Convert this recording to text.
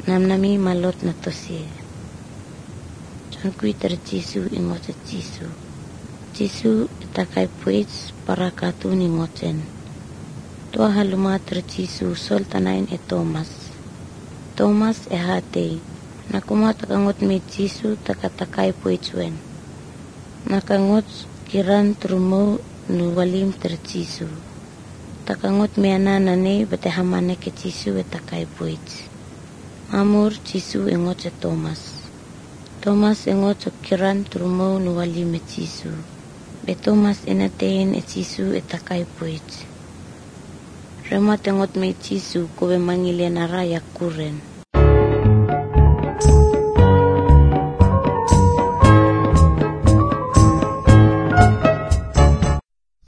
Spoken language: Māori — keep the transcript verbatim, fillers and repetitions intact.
namnami malot na tosie. John kui tar Jisu ingot at Jisu. Jisu itakay puits para katun ingoten. Tua haluma tar Jisu sol tanain e Thomas. Thomas e hatei. Nakuma takangot me Jisu takatakay puits wen. Nakangot kiran trumo nu walim tar Jisu. Takangot me ananane bate hamane ke Jisu itakay puits. Amur Jisu ingot e Thomas. Thomas ingot kiran trumo nu walim e Jisu. Be Thomas inatein e Jisu itakay puits. Remat ingot me Jisu kobe mangile na raya kuren.